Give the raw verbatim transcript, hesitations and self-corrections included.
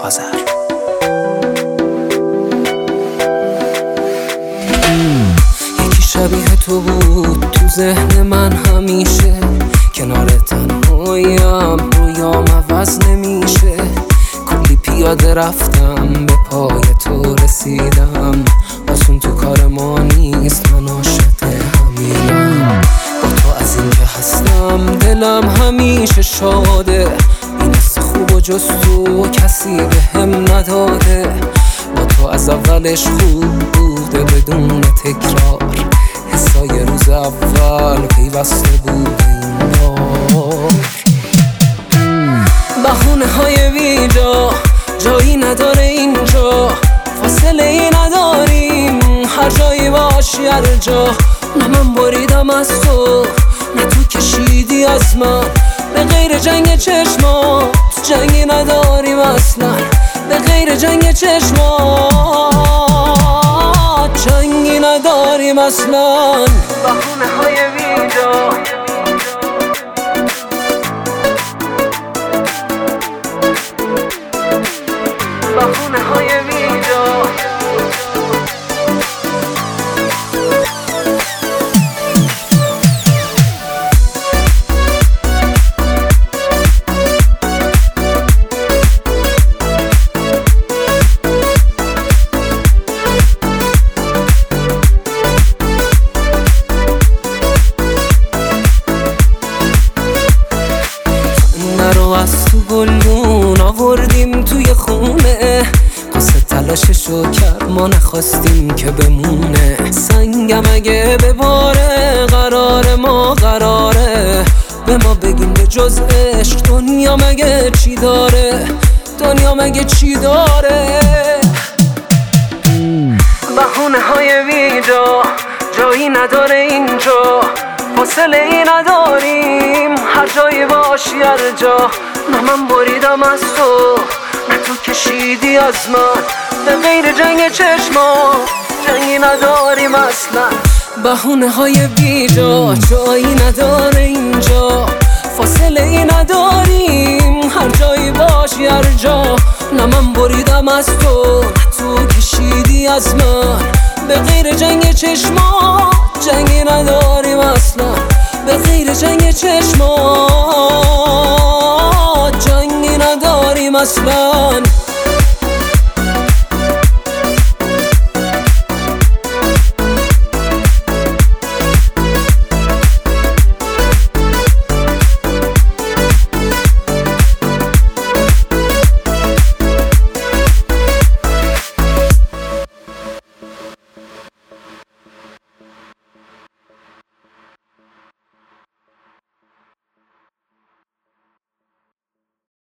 آذر. یکی شبیه تو بود تو ذهن من همیشه، کنار تنهاییم رویام عوض نمیشه. کلی پیاده رفتم به پای تو رسیدم، آسون تو کار ما نیست، من عاشق همینم. با تو از این که هستم دلم همیشه شاده، این حس خوب و جز تو کسی به هم نداده. با تو از اولش خوب بوده بدون تکرار، حسای روز اول پیوسته بوده این بار. بهونه های بیجا جایی نداره اینجا، فاصله ای نداریم هر جایی باشی هر جا. نه من بریدم از تو نه تو کشیدی از من، به غیر جنگ چشمات جنگی نداریم اصلا. به غیر جنگ چشمات جنگی نداریم اصلا. بهونه های بیجا بهونه های بیجا نرو از تو گلدون آوردیم توی خونه، قصه تلاششو کرد ما نخواستیم که بمونه. سنگم اگه بباره قرار ما قراره، به ما بگیم به جز عشق دنیا مگه چی داره، دنیا مگه چی داره. بهونه های بیجا جایی نداره اینجا، فاصله ای نداریم هر جایی باشی هر جا. نه من بریدم از تو نه تو کشیدی از من، به غیر جنگ چشمات جنگی نداریم اصلا. بهونه های بیجا جایی نداره اینجا، فاصله ای نداریم هر جایی باشی هر جا. نه من بریدم از تو نه تو کشیدی از من، به غیر جنگ چشمات جنگی نداریم اصلا. به غیر جنگ چشمات جنگی نداریم اصلا.